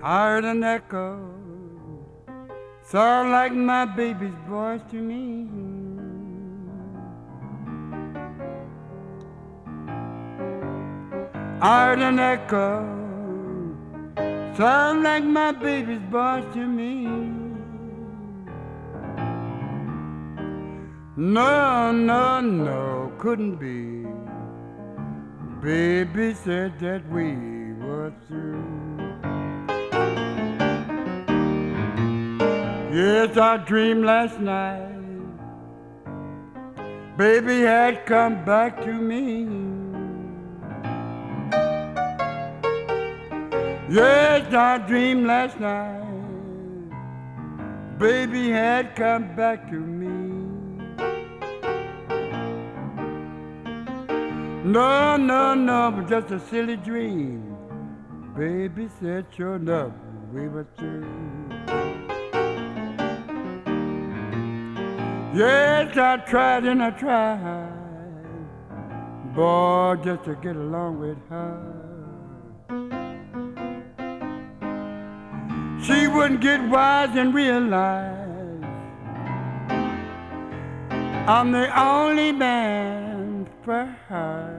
I heard an echo, sound like my baby's voice to me. I heard an echo, sound like my baby's voice to me. No, no, no, couldn't be. Baby said that we were through. Yes, I dreamed last night. Baby had come back to me. Yes, I dreamed last night. Baby had come back to me. No, no, no, but just a silly dream. Baby said, sure enough, we were through. Yes, I tried and I tried, boy, just to get along with her. She wouldn't get wise and realize I'm the only man for her.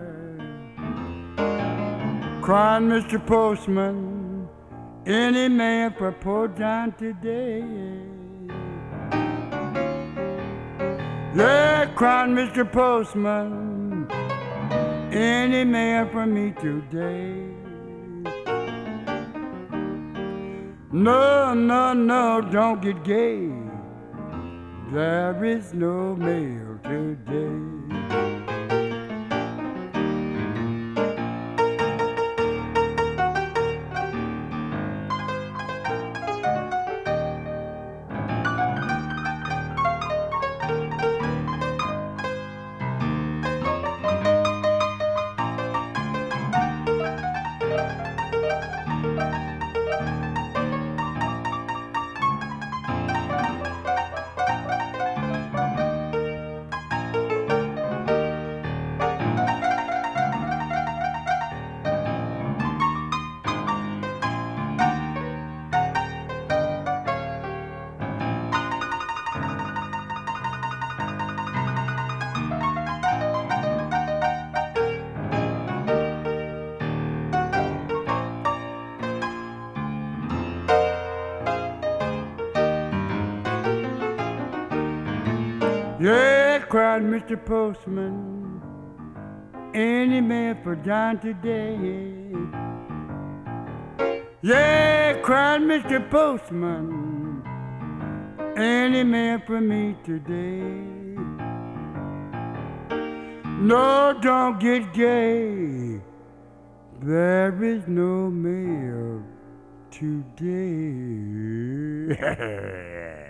Crying Mr. Postman, any man for poor John today. Yeah, crying Mr. Postman, any man for me today. No, no, no, don't get gay. There is no mail today. Yeah, cried Mr. Postman, any man for John today. Yeah, cried Mr. Postman, any man for me today. No, don't get gay, there is no mail today.